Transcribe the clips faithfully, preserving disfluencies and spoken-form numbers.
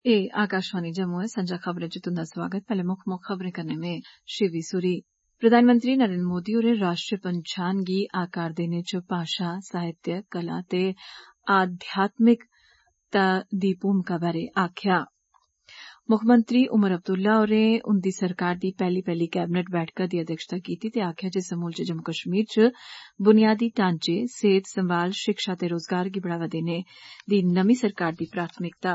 ए आकाशवाणी जम्मू है संजा खबरें च तुंदा स्वागत। पैहले मुक्ख मुक्ख खबरें कन्नै में शिवी सूरी। प्रधानमंत्री नरेंद्र मोदी होरें राष्ट्रीय पंछान गी आकार देने च भाषा, साहित्य, कला ते आध्यात्मिकता दी भूमिका बारै आखेआ। मुक्खमंत्री उमर अब्दुल्ला होरें उंदी सरकार दी पैहली पैहली कैबिनेट बैठका दी अध्यक्षता कीती ते आखेआ जे समूलचे जम्मू कश्मीर च बुनियादी ढांचे, सेहत संभाल, शिक्षा ते रोजगार गी बढ़ावा देने दी नमीं सरकार दी प्राथमिकता।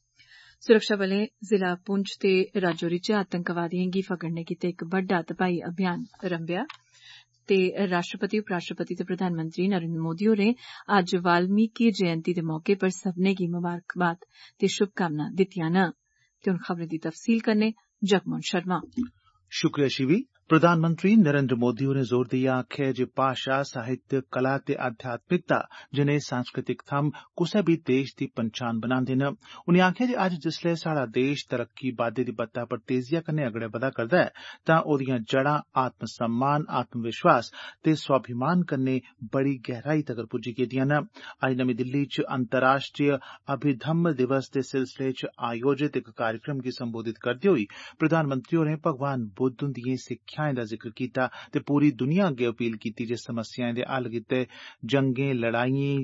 सुरक्षा बलें जिला पुंछ ते राजौरी च आतंकवादिएं गी फगड़ने गित्ते इक बड्डा तपाई अभियान रंभेआ ते राष्ट्रपति, उपराष्ट्रपति ते प्रधानमंत्री नरेंद्र मोदी होरें अज्ज वाल्मीकि जयंती दे मौके पर सब्बनें गी मुबारकबाद ते शुभकामनां दित्तियां न। ते हुन खबरें दी तफसील कन्नै जगमोहन शर्मा। शुक्रिया शिवी। प्रधानमंत्री नरेंद्र मोदी होरें जोर देइयै आखेआ जे भाषा, साहित्य, कला ते आध्यात्मिकता जनेह् सांस्कृतिक थम्म कुसै बी देश दी पंछान बनांदे न। उनें आखेआ जे अज्ज जिसलै साढ़ा देश तरक्की बाद्दे दी बत्ता पर तेजिया कन्नै अगड़े बधा करदा ऐ तां ओदियां जड़ां आत्म सम्मान, आत्म विश्वास ते स्वाभिमान कन्नै बड़ी गैहराई तगर पुज्जी गेदियां न। अज्ज नमीं दिल्ली च अंतर्राष्ट्रीय अभिधम्म दिवस दे सिलसिले च आयोजित इक कार्यक्रम गी संबोधित करदे होई प्रधानमंत्री होरें भगवान बुद्ध हुंदिएं सिक्खेआएं दा जिक्र कीता ते पूरी दुनिया अग्गे अपील कीती जे समस्याएं दे हल गित्ते जंगें, लड़ाइएं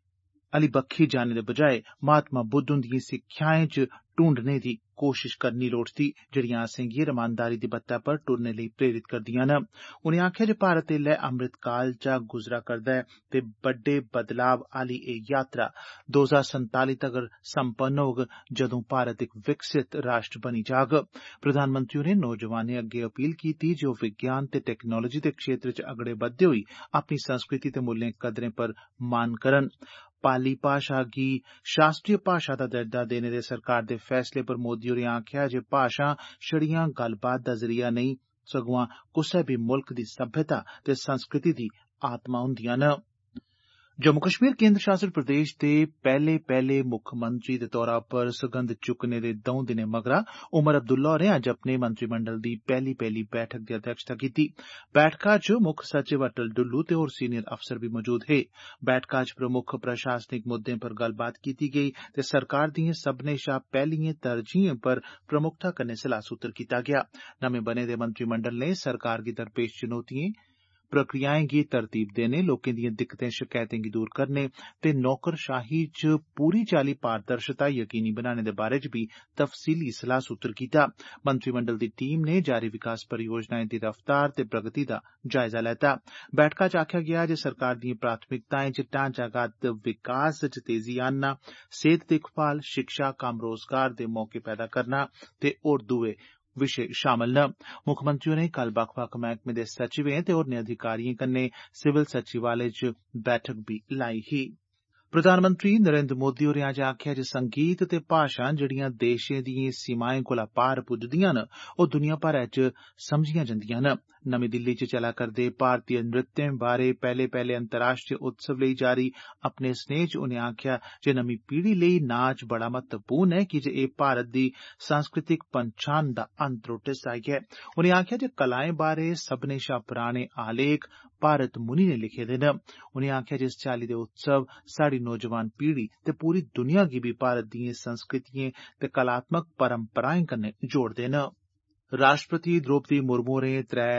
आली बक्खी जाने दे बजाय महात्मा बुद्ध हुंदिएं सिक्खेआएं च ढूंढने दी कोशिश करनी लोड़चदी जेड़ियां असेंगी रमानदारी दी बत्ता पर टुरने लेई प्रेरित करदियां न। उनें आखेआ जे भारत एल्लै अमृत काल चा गुजरा करदा ऐ ते बड्डे बदलाव आली एह् यात्रा दो हजार संताली तगर संपन्न होग जदों भारत इक विकसित राष्ट्र बनी जाग। प्रधानमंत्री होरें नौजवानें अग्गे अपील कीती जे ओह् विज्ञान ते टेक्नोलाजी दे क्षेत्र च अगड़े बधदे होई अपनी संस्कृति ते मूल्यें कदरें पर मान करन। पाली भाषा गी शास्त्रीय भाषा दा दर्जा देने दे सरकार दे फैसले पर मोदी होरें आखेआ जे भाषा छड़ियां गल्लबात दा जरिया नेईं सगुआं कुसै बी मुल्ख दी सभ्यता ते संस्कृति दी आत्मा हुंदियां न। जम्मू कश्मीर केंद्र शासित प्रदेश दे पैहले पैहले मुक्खमंत्री दे तौरा पर सगंध चुक्कने दे दौं दिनें मगरा उमर अब्दुल्ला होरें अज्ज अपने मंत्रिमंडल दी पैहली पैहली बैठक दी अध्यक्षता कीती। बैठका च मुक्ख सचिव अटल डुल्लू ते होर सीनियर अफसर बी मौजूद हे। बैठका च प्रमुख प्रशासनिक मुद्दें पर गल्लबात कीती गेई ते सरकार दिएं सब्भनें शा पैहलिएं तरजीहें पर प्रमुखता कन्नै सलाह सूत्र कीता गेआ। नमें बने दे मंत्रिमंडल ने सरकार गी दरपेश चुनौतिएं, प्रक्रियाएं गी तरतीब देने, लोकें दिएं दिक्कतें शकैतें गी दूर करने ते नौकरशाही च पूरी चाल्ली पारदर्शता यकीनी बनाने दे बारे च बी तफसीली सलाह सूत्र कीता। मंत्रिमंडल दी टीम ने जारी विकास परियोजनाएं दी रफ्तार ते प्रगति दा जायजा लैता। बैठका च आखेआ गेआ जे सरकार दिएं प्राथमिकताएं च ढांचागत विकास च तेजी आनना, सेहत दिक्खभाल, शिक्षा, कम्म रोजगार दे मौके पैदा करना ते होर दुए विषय शामल न। मुक्खमंत्री होरें कल बक्ख-बक्ख मैह्कमें दे सचिवें ते होरनें अधिकारिएं कन्नै सिविल सचिवालय च बैठक बी लाई ही। प्रधानमंत्री नरेंद्र मोदी होरें अज्ज आखेआ जे संगीत ते भाषा जेड़ियां देशें दिएं सीमाएं कोला पार पुज्जदियां न ओह् दुनिया भरै च समझियां जंदियां न। नमीं दिल्ली च चला करदे भारतीय नृत्यें बारै पैहले पैहले अंतर्राष्ट्रीय उत्सव लेई जारी अपने स्नेह च उनें आखेआ जे नमीं पीढ़ी लेई नाच बड़ा महत्वपूर्ण ऐ कीजे एह् भारत दी सांस्कृतिक पंछान दा अनत्रुट हिस्सा ऐ। उनें आखेआ जे कलाएं बारै सब्भनें शा पराने आलेख भारत मुनि ने लिखे दे न। उनें आखेआ जे इस चाल्ली दे उत्सव साढ़ी नौजवान पीढ़ी ते पूरी दुनिया गी बी भारत दिएं संस्कृतिएं ते कलात्मक परंपराएं कन्नै जोड़दे न। राष्ट्रपति द्रौपदी मुर्मू होरें त्रै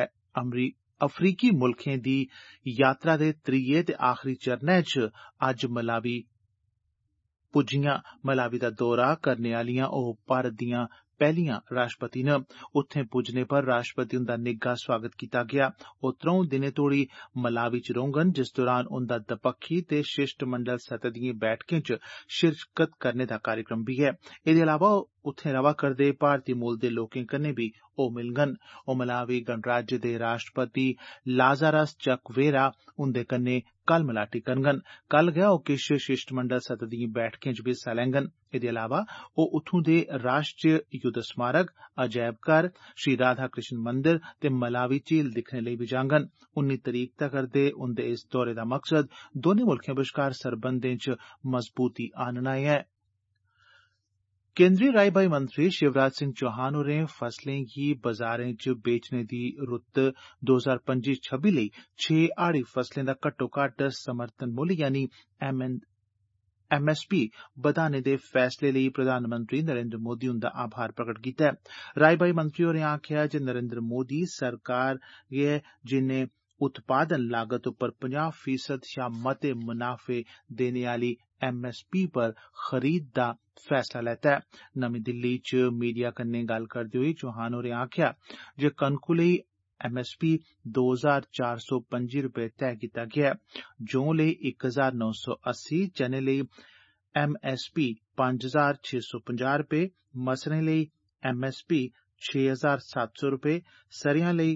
अफ्रीकी मुल्खें दी यात्रा दे त्रीये ते आखरी चरणै च अज्ज मलावी पुज्जियां। मलावी दा दौरा करने आलियां ओह् भारत दियां पैहलियां राष्ट्रपति न। उत्थें पुज्जने पर राष्ट्रपति हुंदा निग्गा स्वागत कीता गेआ। ओह् त्रौं दिनें तोड़ी मलावी च रौह्ङन जिस दौरान उंदा दपक्खी ते शिष्टमंडल सतह दिएं बैठकें च शिरकत करने दा कार्यक्रम बी ऐ। एह्दे अलावा उत्थें रवा करदे भारतीय मूल दे लोकें कन्नै बी ओह् मिलङन। ओह् मलावी गणराज्य दे राष्ट्रपति लाज़ारस चकवेरा हुंदे कन्नै कल मलाटी करङन। कल गै ओह् किश शिष्टमंडल सतह दिएं बैठकें च बी हिस्सा लैङन। एह्दे अलावा ओह् उत्थूं दे राष्ट्रीय युद्ध स्मारक, अजैब घर, श्री राधा कृष्ण मंदिर ते मलावी झील दिक्खने लेई बी जाङन। उन्नी तरीक तगर दे उंदे इस दौरे दा मकसद दौनें मुल्खें बश्कार सरबंधें च मजबूती आनना ऐ। केंद्रीय राई बाई मंत्री शिवराज सिंह चौहान होरें फसलें गी बाजारें च बेचने दी रुत्त दो हजार पंजी छब्बी लेई छे हाड़ी फसलें दा घट्टो घट्ट समर्थन मुल्ल यानी एम एस पी बधाने दे फैसले लेई प्रधानमंत्री नरेंद्र मोदी हुंदा आभार प्रकट कीता ऐ। राई बाई मंत्री होरें आखेआ जे नरेंद्र मोदी सरकार गै जिन्ने उत्पादन लागत उप्पर पंजाह् फीसद शा मते मुनाफे देने आली एम एस पी पर खरीद दा फैसला लैता ऐ। नमीं दिल्ली च मीडिया कन्नै गल्ल करदे होई चौहान होरें आखेआ जे कनकु लेई एम एस पी दो हजार चार सौ पंजी रपे तय कीता गेआ ऐ। जौं लेई इक हजार नौ सौ अस्सी, चने लेई एम एस पी पंज हजार छे सौ पंजाह् रपे, मसरें लेई एम एस पी छे हजार सत्त सौ रपे, सरेआं लेई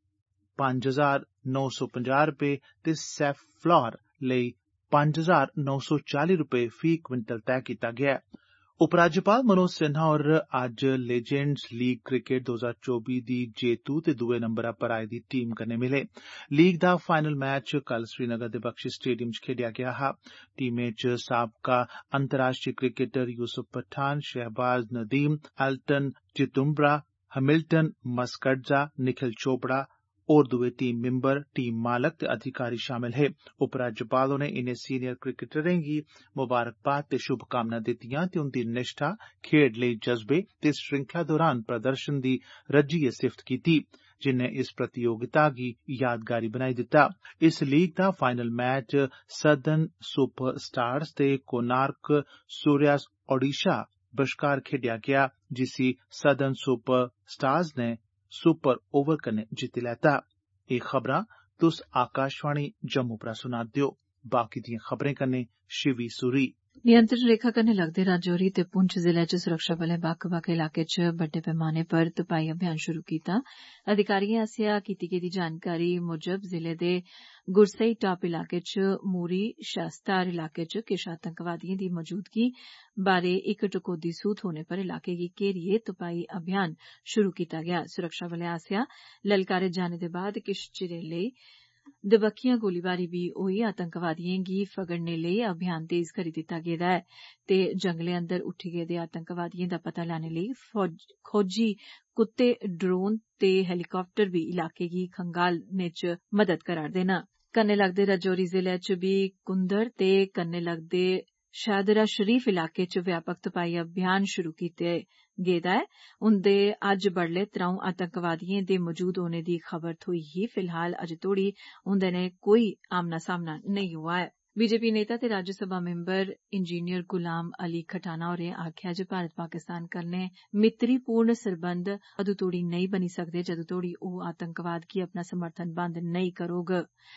पंज हजार नौ सौ पंजाह् रपे ते सैफ्लॉर लेई पंज हजार नौ सौ चाली रपे फी क्विंटल तय कीता गेआ ऐ। उपराज्यपाल मनोज सिन्हा होर अज्ज लीजेंड्स लीग क्रिकेट दो हजार चौबी दी जेतू ते दुए नंबरै पर आई दी टीम कन्नै मिले। लीग दा फाइनल मैच कल श्रीनगर दे बख्शी स्टेडियम च खेडेआ गेआ हा। टीमें च साबका अंतर्राष्ट्रीय cricketer Yusuf Pathan, Shahbaz Nadeem, Elton Chigumbura, Hamilton Masakadza, Nikhil Chopra होर दुए टीम मिम्बर, टीम मालक ते अधिकारी शामिल हे। उपराज्यपाल होरें इनें सीनियर क्रिकेटरें गी मुबारकबाद ते शुभकामनां दित्तियां ते उंदी निष्ठा, खेड्ड लेई जज्बे ते श्रृंखला दौरान प्रदर्शन दी रज्जियै सिफ्त कीती, जिन्नै इस प्रतियोगिता गी यादगारी बनाई दित्ता। इस लीग दा final match southern super stars ते कोनार्क सूर्यास ओडिशा बश्कार खेडेआ गेआ, जिसी सदर्न सुपर स्टार्स ने सुपर ओवर कन्नै जित्ती लैता। एह् खबरां तुस आकाशवाणी जम्मू परा सुना दे ओ। बाकी दियां खबरें कन्नै शिवी सूरी। नियंत्रण रेखा कन्नै लगदे राजौरी ते पुंछ जिले च सुरक्षा बलें बक्ख बक्ख इलाके च बड्डे पैमाने पर तुपाई अभियान शुरू कीता। अधिकारिएं आसेआ कीती गेदी जानकारी मुजब जिले दे गुरसई टाप इलाके च मूरी शास्तार इलाके च किश आतंकवादिएं दी मौजूदगी बारै इक टकोह्दी सूह थ्होने पर इलाके गी घेरियै तुपाई अभियान शुरू कीता गेआ। सुरक्षा बलें आसेआ ललकारे जाने दे बाद किश चिरे लेई दबक्खियां गोलीबारी बी होई। आतंकवादिएं गी फगड़ने लेई अभियान तेज करी दित्ता गेदा ऐ ते जंगलें अंदर उठी गेदे आतंकवादिएं दा पता लाने लेई फौजी कुत्ते, ड्रोन ते हेलीकाप्टर बी इलाके गी खंगालने च मदद करा'रदे न। कन्नै लगदे राजौरी जिले च बी कुंदर ते कन्नै लगदे शादरा शरीफ इलाके च व्यापक तुपाई अभियान शुरू कीता गेदा ऐ। उंदे अज्ज बडलै त्र'ऊं आतंकवादिएं दे मौजूद होने दी खबर थ्होई ही। फिलहाल अजें तोड़ी उंदे नै कोई आमना सामना नेईं होआ ऐ। बीजेपी नेता ते राज्यसभा मिम्बर इंजीनियर गुलाम अली खटाना होरें आखेआ जे भारत पाकिस्तान कन्नै मित्तरीपूर्ण सरबंध अदूं तोड़ी नेईं बनी सकदे जदूं तोड़ी ओह् आतंकवाद गी अपना समर्थन बंद नेईं करोग।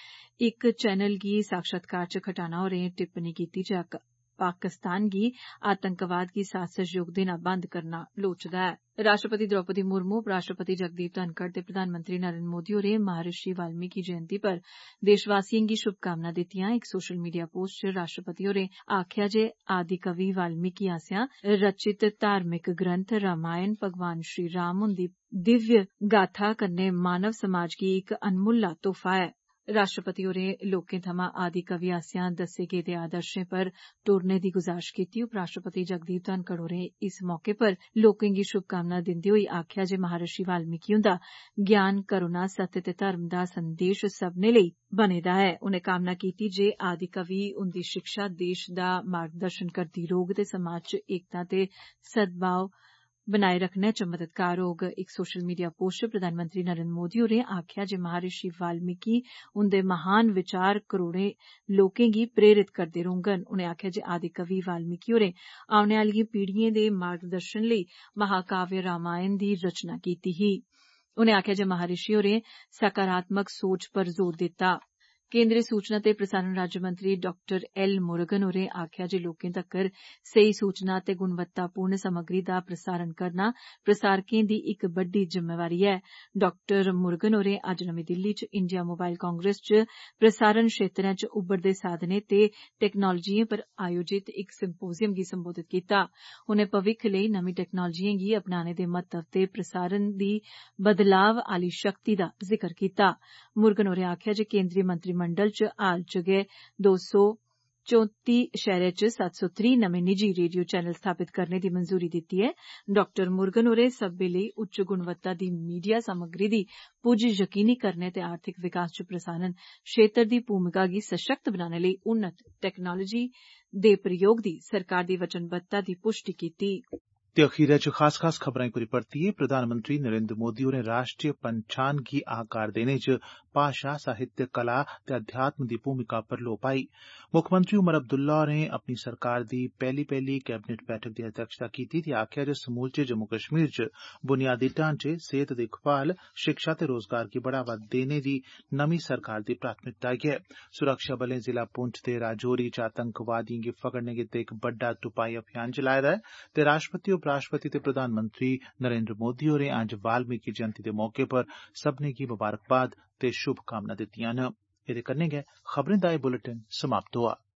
इक चैनल गी साक्षात्कार च खटाना होरें टिप्पणी कीती जे पाकिस्तान गी आतंकवाद गी साथ सहयोग देना बंद करना लोड़चदा ऐ। राष्ट्रपति द्रौपदी मुर्मू, उपराष्ट्रपति जगदीप धनखड़ ते प्रधानमंत्री नरेंद्र मोदी होरें महर्षि वाल्मीकि जयंती पर देशवासिएं गी शुभकामनां दित्तियां। इक सोशल मीडिया पोस्ट च राष्ट्रपति होरें आखेआ जे आदि कवि वाल्मीकि आसेआ रचित धार्मिक ग्रंथ रामायण भगवान श्री राम हुंदी दिव्य गाथा कन्नै मानव समाज गी इक अनमुल्ला तोहफा ऐ। राष्ट्रपति होरें लोकें थमां आदि कवि आसेआ दस्से गेदे आदर्शें पर टुरने दी गुजारिश कीती। उपराष्ट्रपति जगदीप धनखड़ होरें इस मौके पर लोकें गी शुभकामनां दिंदे होई आखेआ जे महर्षि वाल्मीकि हुंदा ज्ञान, करुणा, सत्य ते धर्म दा संदेश सब्भनें लेई बने दा ऐ। उनें कामना कीती जे आदि कवि हुंदी शिक्षा देश दा मार्गदर्शन करदी रौह्ग ते समाज च एकता ते सद्भाव बनाए रखने च मददगार होग। इक सोशल मीडिया पोस्ट च प्रधानमंत्री नरेंद्र मोदी होरें आखेआ जे महर्षि वाल्मीकि उंदे महान विचार करोड़ें लोकें गी प्रेरित करदे रौह्ङन। उनें आखेआ जे आदि कवि वाल्मीकि होरें औने आह्लियें पीढ़ियें दे मार्गदर्शन लेई महाकाव्य रामायण दी रचना कीती ही। उनें आखेआ जे महर्षि होरें सकारात्मक सोच पर जोर दित्ता। केंद्रीय सूचना ते प्रसारण राज्यमंत्री डाक्टर एल मुरुगन होरें आखेआ जे लोकें तक्कर सेही सूचना ते गुणवत्तापूर्ण समग्री दा प्रसारण करना प्रसारकें दी इक बड्डी जिम्मेवारी ऐ। डाक्टर मुरुगन होरें अज्ज नमीं दिल्ली च इंडिया मोबाइल कांग्रेस च प्रसारण क्षेत्रै च उब्बरदे साधनें ते टेक्नोलाजिएं पर आयोजित इक सिम्पोजियम गी संबोधित कीता। उनें भविक्ख लेई नमीं टेक्नोलाजिएं गी अपनाने दे महत्व ते प्रसारण दी बदलाव आह्ली शक्ति दा जिक्र कीता। मुरुगन होरें आखेआ जे केंद्रीय मंत्रिमंडल च हाल च गै दो सौ चौंती शहरें च सत्त सौ त्रीह् नमें निजी रेडियो चैनल स्थापित करने दी मंजूरी दित्ती ऐ। डॉ मुर्गन होरें सब्बै लेई उच्च गुणवत्ता दी मीडिया सामग्री दी पुज्ज यकीनी करने ते आर्थिक विकास च प्रसारण क्षेत्र दी भूमिका गी सशक्त बनाने लेई उन्नत टैक्नोलोजी दे प्रयोग दी सरकार दी वचनबद्धता दी पुष्टि कीती। ते अखीरै च खास खास खबरां पूरी परतियै प्रधानमंत्री नरेंद्र मोदी होरें राष्ट्रीय पंछान गी आकार देने च भाषा साहित्य कला ते अध्यात्म दी भूमिका पर लोऽ पाई। मुक्खमंत्री उमर अब्दुल्ला होरें अपनी सरकार दी पैहली पैहली कैबिनेट बैठक दी अध्यक्षता कीती ते आखेआ जे समूलचे जम्मू कश्मीर च बुनियादी ढांचे सेहत दिक्खभाल शिक्षा ते रोजगार गी बढ़ावा देने दी नमीं सरकार दी प्राथमिकता ऐ। सुरक्षा बलें जिला पुंछ दे राजौरी च आतंकवादिएं गी फगड़ने गितै इक बड्डा तुपाई अभियान चलाए दा ऐ ते राष्ट्रपति उपराष्ट्रपति ते प्रधानमंत्री नरेंद्र मोदी होरें अज्ज वाल्मीकि जयंती दे मौके पर सब्भनें गी मुबारकबाद ते शुभकामनां दित्तिआं न। एह्दे कन्नै गै खबरें दा एह् बुलेटिन समाप्त होआ।